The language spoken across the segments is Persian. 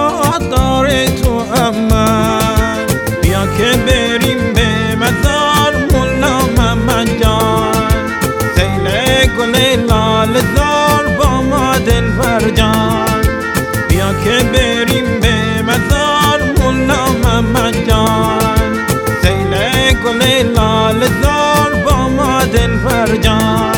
نگاه داره تو امن. بیا که بریم به مزار مولا محمد جان، سیل گل لال زار با ما دلبر جان. بیا که بریم به مزار مولا محمد جان، سیل گل لال زار با ما دلبر جان.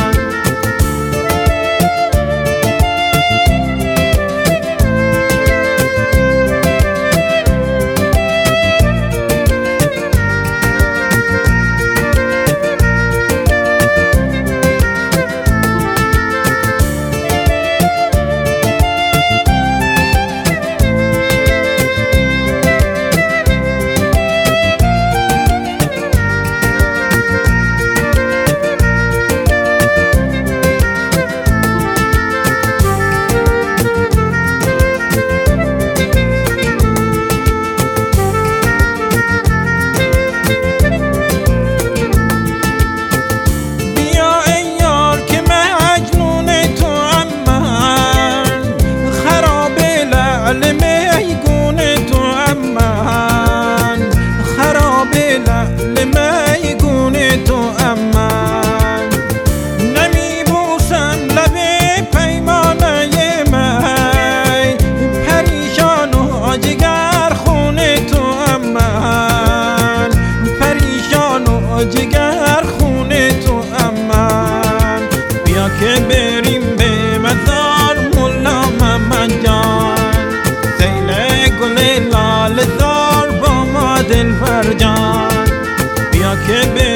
جگر خونه تو امن. بیا که بریم به مزار مولا محمد جان، سیل گل لال زار با ما دلبر جان. بیا که